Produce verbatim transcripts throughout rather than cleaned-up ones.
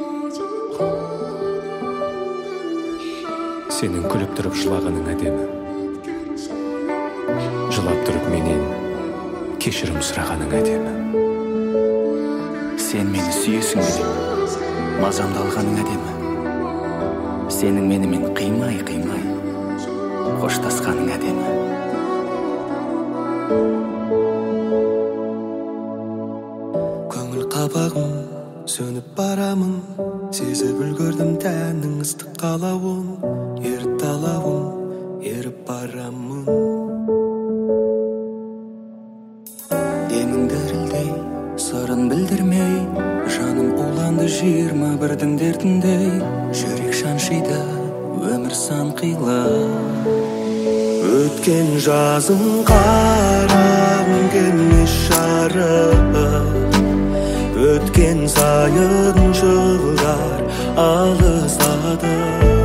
Сенің күліп тұрып жылағаның әдемі, жылап тұрып менен кешірім сұрағаның әдемі. Сен мені сүйесің деп мазамды алғаның әдемі. Сенің менімен қимай-қимай қоштасқаның әдемі. Көңіл қабағым сөніп барамын, сезіп үлгердім тәннің ыстық қалауын. Еріп талауын, еріп барамын. Демің дірілдей, сырын білдірмей, жаным уланды жиырма бірдің дертіндей. Жүрек шаншиды, өмір сан қилы. Өткен жазым қараң келмес жарық, өткен сайын жылдар алыстады.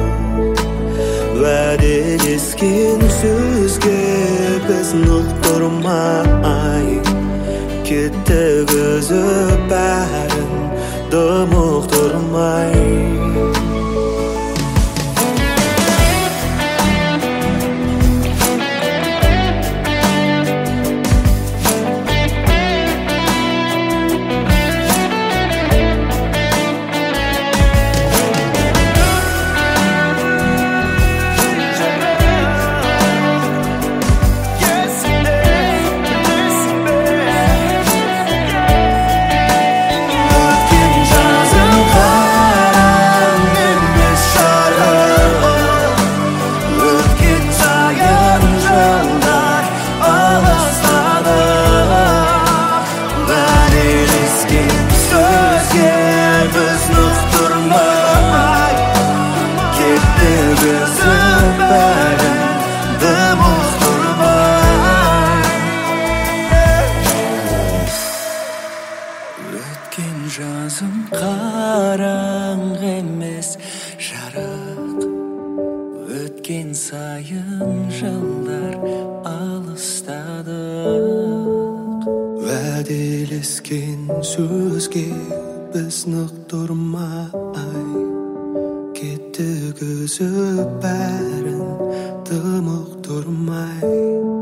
Уәделескен сөзге біз ұқтырмай, кеттік үзіп бәрін дым ұқтырмай. Өткен жазым қараң емес жарық, өткен сайын жылдар алыстадық. Уәделескен сөзге біз нық тұрмай, кеттік үзіп бәрін дым ұқтырмай.